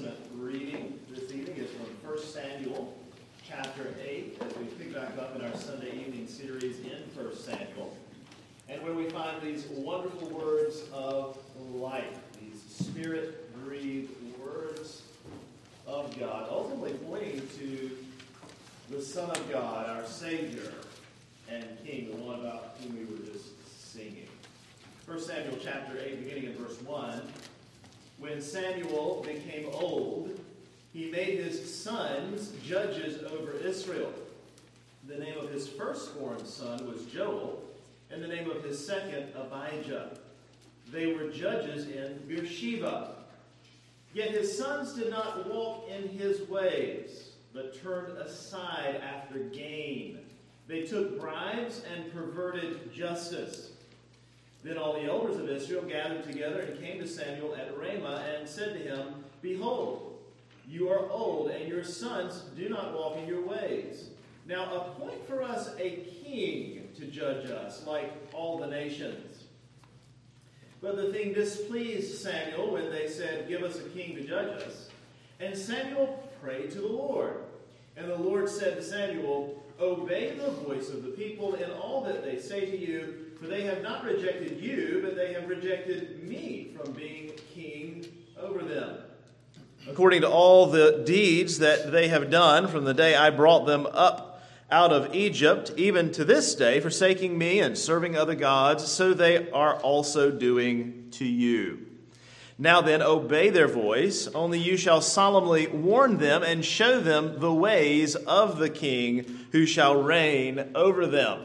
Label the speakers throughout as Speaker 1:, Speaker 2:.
Speaker 1: Testament reading this evening is from 1 Samuel chapter 8, as we pick back up in our Sunday evening series in 1 Samuel, and where we find these wonderful words of life, these Spirit-breathed words of God, ultimately pointing to the Son of God, our Savior and King, the one about whom we were just singing. 1 Samuel chapter 8, beginning in verse 1, when Samuel became old, he made his sons judges over Israel. The name of his firstborn son was Joel, and the name of his second, Abijah. They were judges in Beersheba. Yet his sons did not walk in his ways, but turned aside after gain. They took bribes and perverted justice. Then all the elders of Israel gathered together and came to Samuel at Ramah and said to him, "Behold, you are old, and your sons do not walk in your ways. Now appoint for us a king to judge us, like all the nations." But the thing displeased Samuel when they said, "Give us a king to judge us." And Samuel prayed to the Lord. And the Lord said to Samuel, "Obey the voice of the people in all that they say to you, for they have not rejected you, but they have rejected me from being king over them. According to all the deeds that they have done from the day I brought them up out of Egypt, even to this day, forsaking me and serving other gods, so they are also doing to you. Now then, obey their voice, only you shall solemnly warn them and show them the ways of the king who shall reign over them."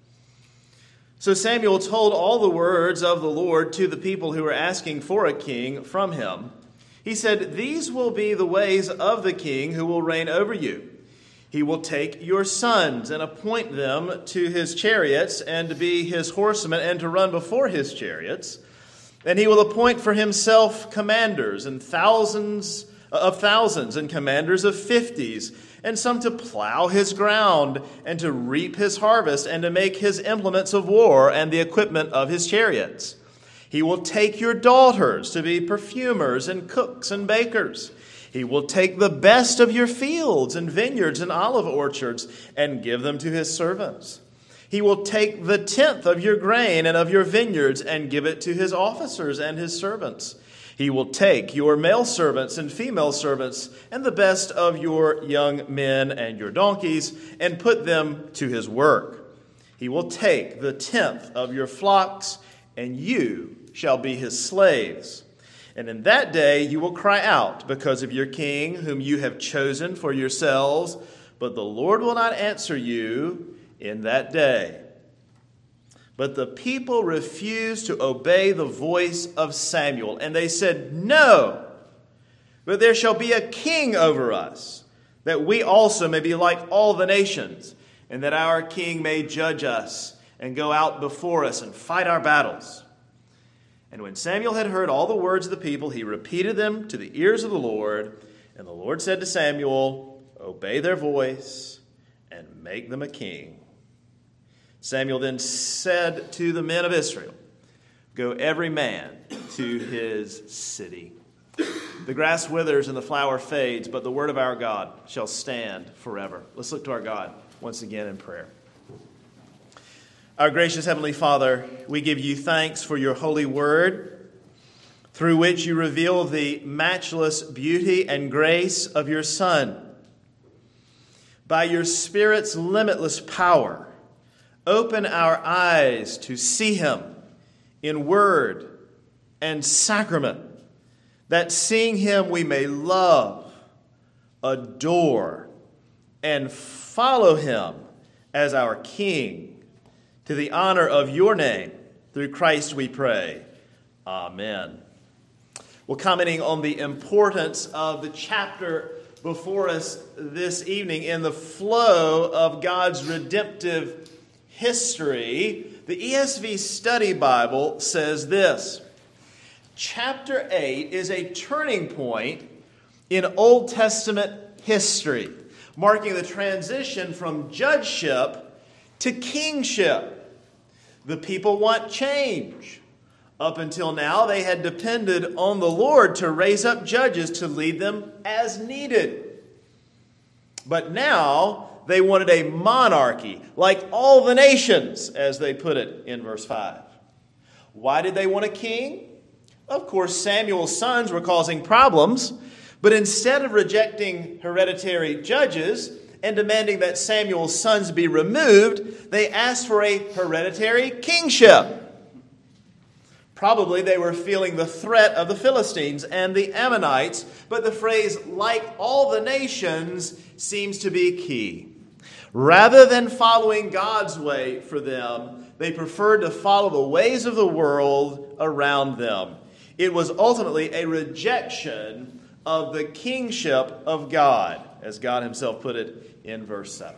Speaker 1: So Samuel told all the words of the Lord to the people who were asking for a king from him. He said, "These will be the ways of the king who will reign over you. He will take your sons and appoint them to his chariots and to be his horsemen and to run before his chariots. And he will appoint for himself commanders and thousands and commanders of 50s, and some to plow his ground and to reap his harvest and to make his implements of war and the equipment of his chariots. He will take your daughters to be perfumers and cooks and bakers. He will take the best of your fields and vineyards and olive orchards and give them to his servants. He will take the 10th of your grain and of your vineyards and give it to his officers and his servants. He will take your male servants and female servants and the best of your young men and your donkeys and put them to his work. He will take the 10th of your flocks, and you shall be his slaves. And in that day you will cry out because of your king, whom you have chosen for yourselves, but the Lord will not answer you in that day." But the people refused to obey the voice of Samuel, and they said, "No, but there shall be a king over us, that we also may be like all the nations, and that our king may judge us and go out before us and fight our battles." And when Samuel had heard all the words of the people, he repeated them to the ears of the Lord. And the Lord said to Samuel, "Obey their voice and make them a king." Samuel then said to the men of Israel, "Go every man to his city." The grass withers and the flower fades, but the word of our God shall stand forever. Let's look to our God once again in prayer. Our gracious Heavenly Father, we give you thanks for your holy word, through which you reveal the matchless beauty and grace of your Son. By your Spirit's limitless power, open our eyes to see him in word and sacrament, that seeing him we may love, adore, and follow him as our King. To the honor of your name, through Christ we pray. Amen. Well, commenting on the importance of the chapter before us this evening in the flow of God's redemptive history, the ESV Study Bible says this: Chapter 8 is a turning point in Old Testament history, marking the transition from judgeship to kingship. The people want change. Up until now, they had depended on the Lord to raise up judges to lead them as needed. But now they wanted a monarchy, like all the nations, as they put it in verse 5. Why did they want a king? Of course, Samuel's sons were causing problems, but instead of rejecting hereditary judges and demanding that Samuel's sons be removed, they asked for a hereditary kingship. Probably they were feeling the threat of the Philistines and the Ammonites, but the phrase, like all the nations, seems to be key. Rather than following God's way for them, they preferred to follow the ways of the world around them. It was ultimately a rejection of the kingship of God, as God himself put it in verse 7.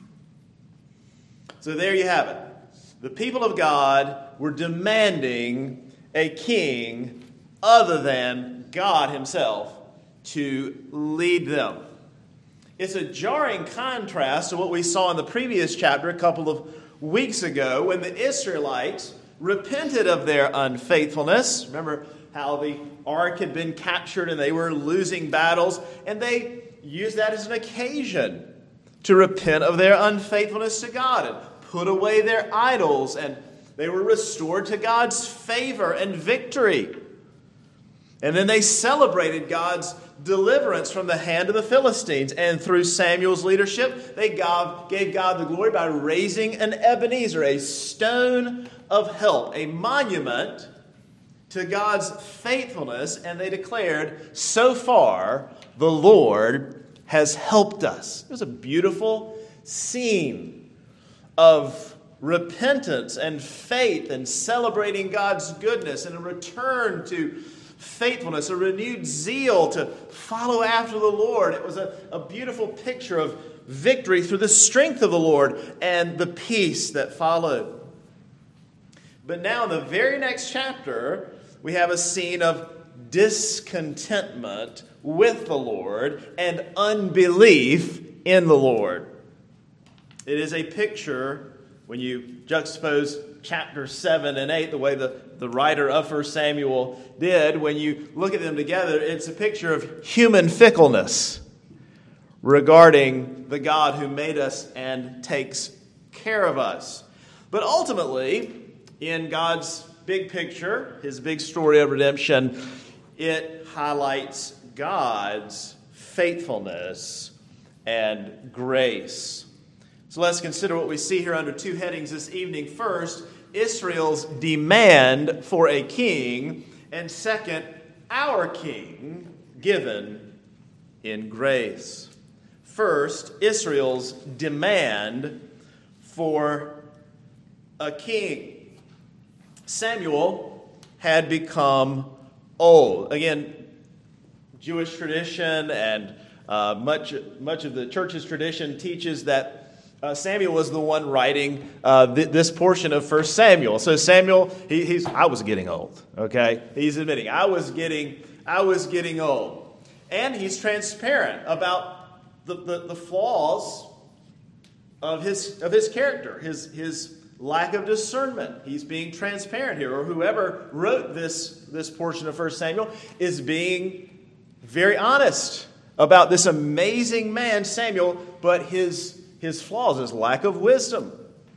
Speaker 1: So there you have it. The people of God were demanding a king other than God himself to lead them. It's a jarring contrast to what we saw in the previous chapter a couple of weeks ago when the Israelites repented of their unfaithfulness. Remember how the ark had been captured and they were losing battles, and they used that as an occasion to repent of their unfaithfulness to God and put away their idols, and they were restored to God's favor and victory. And then they celebrated God's deliverance from the hand of the Philistines. And through Samuel's leadership, they gave God the glory by raising an Ebenezer, a stone of help, a monument to God's faithfulness. And they declared, so far, the Lord has helped us. It was a beautiful scene of repentance and faith and celebrating God's goodness and a return to faithfulness, a renewed zeal to follow after the Lord. It was a beautiful picture of victory through the strength of the Lord and the peace that followed. But now in the very next chapter, we have a scene of discontentment with the Lord and unbelief in the Lord. It is a picture, when you juxtapose chapter 7 and 8, the way the writer of 1 Samuel did, when you look at them together, it's a picture of human fickleness regarding the God who made us and takes care of us. But ultimately, in God's big picture, his big story of redemption, it highlights God's faithfulness and grace. So let's consider what we see here under two headings this evening. First, Israel's demand for a king. And second, our king given in grace. First, Israel's demand for a king. Samuel had become old. Again, Jewish tradition and much of the church's tradition teaches that Samuel was the one writing this portion of 1 Samuel. So Samuel, I was getting old. Okay, he's admitting I was getting old, and he's transparent about the flaws of his character, his lack of discernment. He's being transparent here, or whoever wrote this portion of 1 Samuel is being very honest about this amazing man Samuel, but his flaws, his lack of wisdom.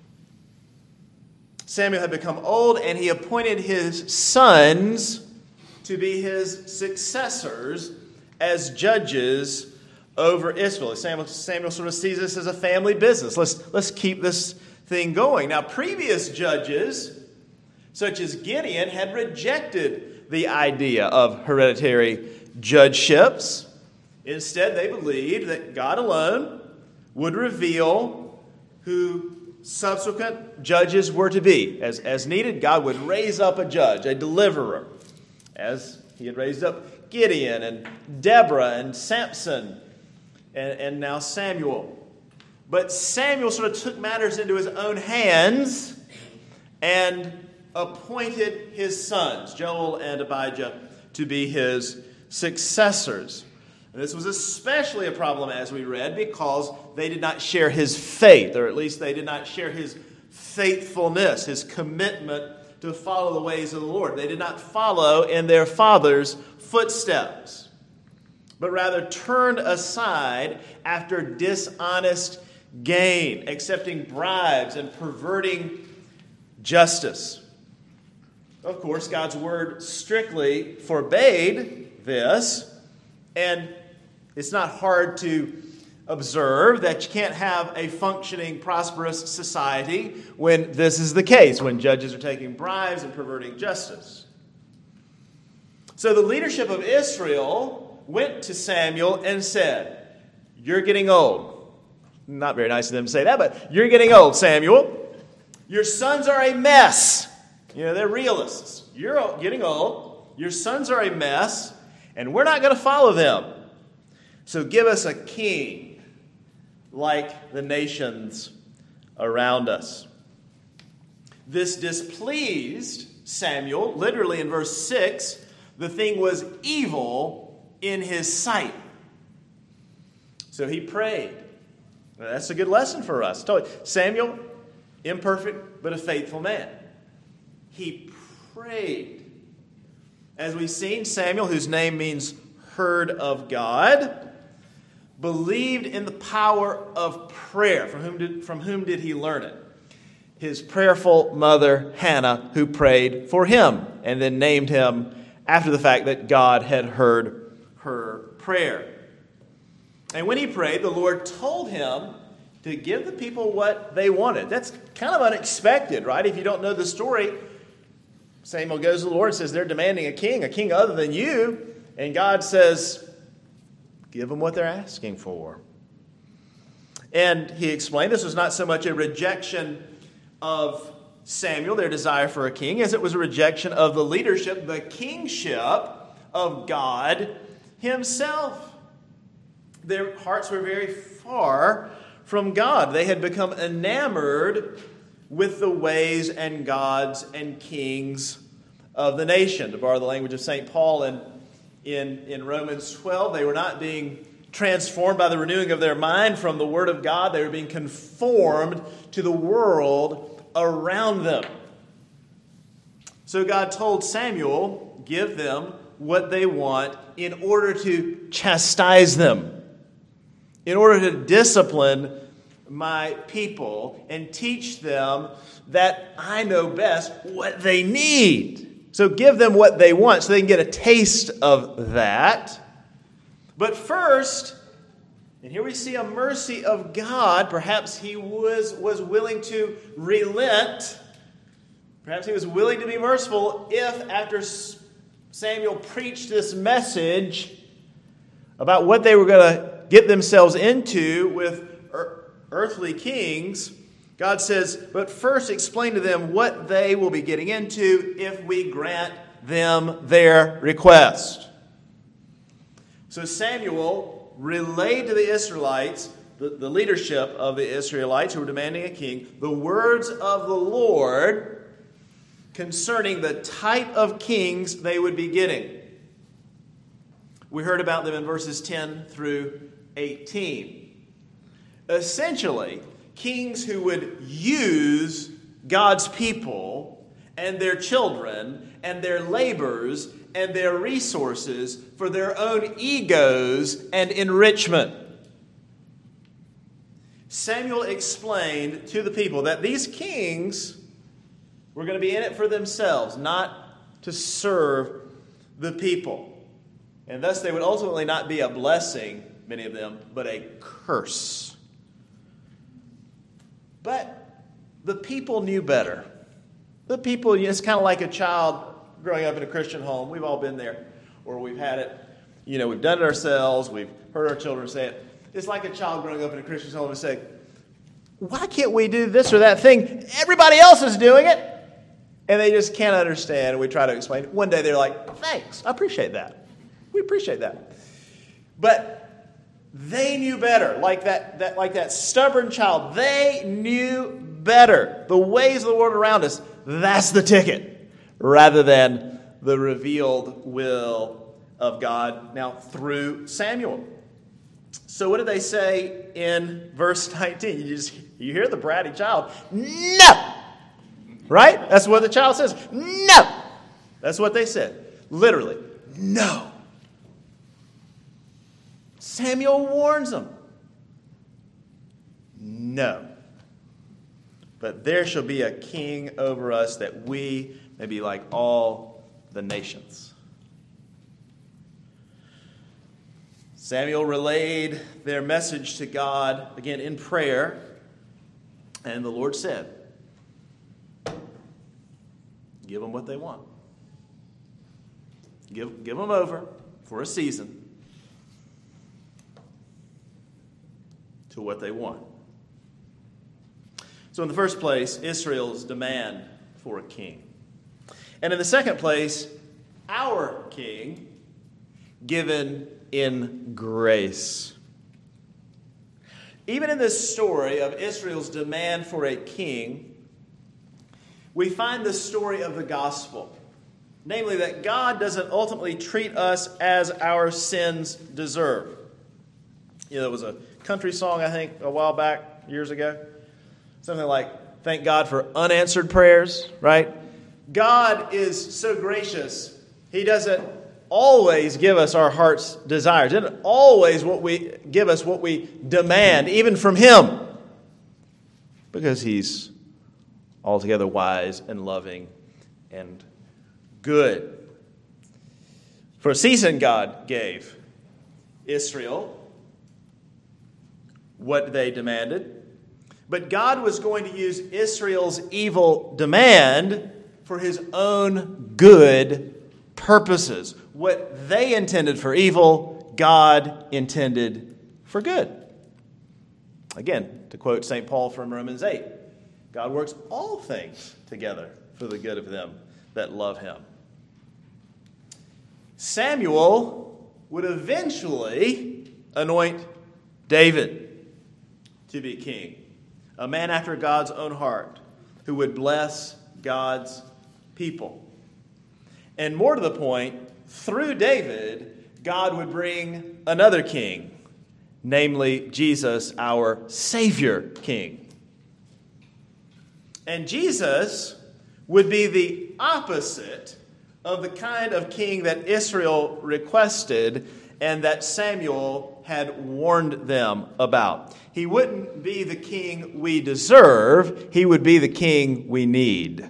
Speaker 1: Samuel had become old, and he appointed his sons to be his successors as judges over Israel. Samuel sort of sees this as a family business. Let's keep this thing going. Now, previous judges, such as Gideon, had rejected the idea of hereditary judgeships. Instead, they believed that God alone would reveal who subsequent judges were to be. As needed, God would raise up a judge, a deliverer, as he had raised up Gideon and Deborah and Samson and now Samuel. But Samuel sort of took matters into his own hands and appointed his sons, Joel and Abijah, to be his successors. And this was especially a problem, as we read, because they did not share his faith, or at least they did not share his faithfulness, his commitment to follow the ways of the Lord. They did not follow in their father's footsteps, but rather turned aside after dishonest gain, accepting bribes and perverting justice. Of course, God's word strictly forbade this, and it's not hard to observe that you can't have a functioning, prosperous society when this is the case, when judges are taking bribes and perverting justice. So the leadership of Israel went to Samuel and said, "You're getting old." Not very nice of them to say that, but "You're getting old, Samuel. Your sons are a mess." You know, they're realists. You're getting old. Your sons are a mess, and we're not going to follow them. So give us a king like the nations around us. This displeased Samuel. Literally in verse 6, the thing was evil in his sight. So he prayed. Now, that's a good lesson for us. Samuel, imperfect but a faithful man. He prayed. As we've seen, Samuel, whose name means heard of God, believed in the power of prayer. From whom did he learn it? His prayerful mother, Hannah, who prayed for him and then named him after the fact that God had heard her prayer. And when he prayed, the Lord told him to give the people what they wanted. That's kind of unexpected, right? If you don't know the story, Samuel goes to the Lord and says, they're demanding a king other than you. And God says, give them what they're asking for. And he explained this was not so much a rejection of Samuel, their desire for a king, as it was a rejection of the leadership, the kingship of God himself. Their hearts were very far from God. They had become enamored with the ways and gods and kings of the nation. To borrow the language of St. Paul in Romans 12, they were not being transformed by the renewing of their mind from the Word of God. They were being conformed to the world around them. So God told Samuel, give them what they want in order to chastise them, in order to discipline my people and teach them that I know best what they need. So give them what they want so they can get a taste of that. But first, and here we see a mercy of God. Perhaps he was willing to relent. Perhaps he was willing to be merciful if after Samuel preached this message about what they were going to get themselves into with earthly kings, God says, but first explain to them what they will be getting into if we grant them their request. So Samuel relayed to the Israelites, the leadership of the Israelites who were demanding a king, the words of the Lord concerning the type of kings they would be getting. We heard about them in verses 10 through 18. Essentially, kings who would use God's people and their children and their labors and their resources for their own egos and enrichment. Samuel explained to the people that these kings were going to be in it for themselves, not to serve the people. And thus they would ultimately not be a blessing, many of them, but a curse. But the people knew better. The people, it's kind of like a child growing up in a Christian home. We've all been there, or we've had it. You know, we've done it ourselves. We've heard our children say it. It's like a child growing up in a Christian home and saying, why can't we do this or that thing? Everybody else is doing it. And they just can't understand. And we try to explain it. One day they're like, thanks, I appreciate that. We appreciate that. But they knew better. Like that stubborn child. They knew better. The ways of the world around us, that's the ticket. Rather than the revealed will of God now through Samuel. So what did they say in verse 19? You hear the bratty child. No! Right? That's what the child says. No! That's what they said. Literally, no. Samuel warns them. No. But there shall be a king over us, that we may be like all the nations. Samuel relayed their message to God, again in prayer, and the Lord said, give them what they want. Give them over for a season to what they want. So in the first place, Israel's demand for a king. And in the second place, our king given in grace. Even in this story of Israel's demand for a king, we find the story of the gospel. Namely, that God doesn't ultimately treat us as our sins deserve. You know, there was a country song, I think, a while back, years ago. Something like, thank God for unanswered prayers, right? God is so gracious. He doesn't always give us our heart's desires. He doesn't always give us what we demand, even from Him. Because He's altogether wise and loving and good. For a season, God gave Israel what they demanded. But God was going to use Israel's evil demand for His own good purposes. What they intended for evil, God intended for good. Again, to quote St. Paul from Romans 8, God works all things together for the good of them that love Him. Samuel would eventually anoint David to be king. A man after God's own heart, who would bless God's people. And more to the point, through David, God would bring another king, namely Jesus, our Savior King. And Jesus would be the opposite of the kind of king that Israel requested and that Samuel had warned them about. He wouldn't be the king we deserve. He would be the king we need.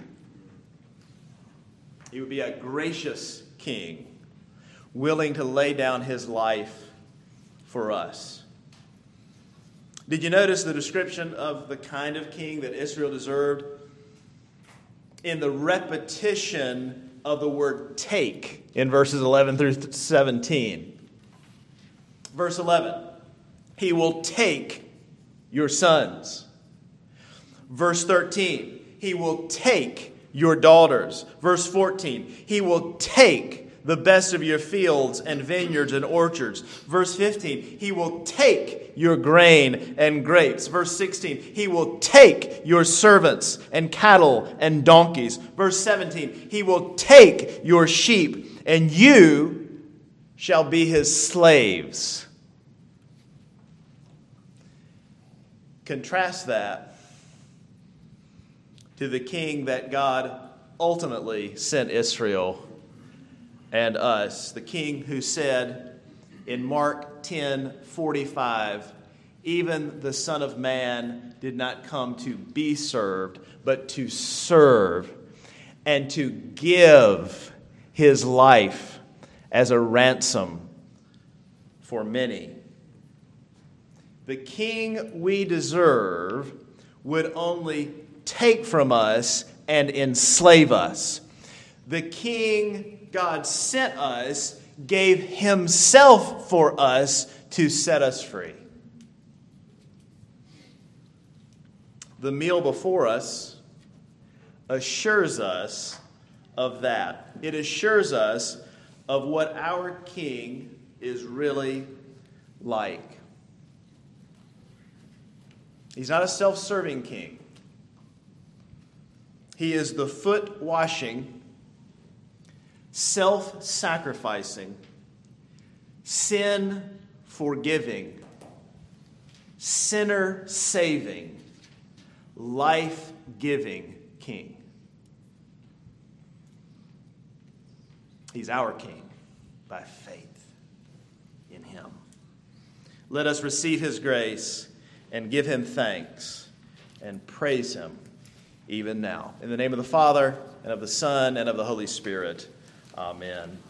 Speaker 1: He would be a gracious king, willing to lay down his life for us. Did you notice the description of the kind of king that Israel deserved? In the repetition of the word take in verses 11 through 17. Verse 11, He will take your sons. Verse 13, He will take your daughters. Verse 14, He will take the best of your fields and vineyards and orchards. Verse 15, He will take your grain and grapes. Verse 16, He will take your servants and cattle and donkeys. Verse 17, He will take your sheep, and you shall be His slaves. Contrast that to the king that God ultimately sent Israel and us. The king who said in Mark 10:45, even the Son of Man did not come to be served, but to serve and to give His life as a ransom for many. The king we deserve would only take from us and enslave us. The king God sent us gave Himself for us to set us free. The meal before us assures us of that. It assures us of what our king is really like. He's not a self-serving king. He is the foot-washing, self-sacrificing, sin-forgiving, sinner-saving, life-giving king. He's our King by faith in him. Let us receive his grace and give him thanks and praise him even now. In the name of the Father, and of the Son, and of the Holy Spirit. Amen.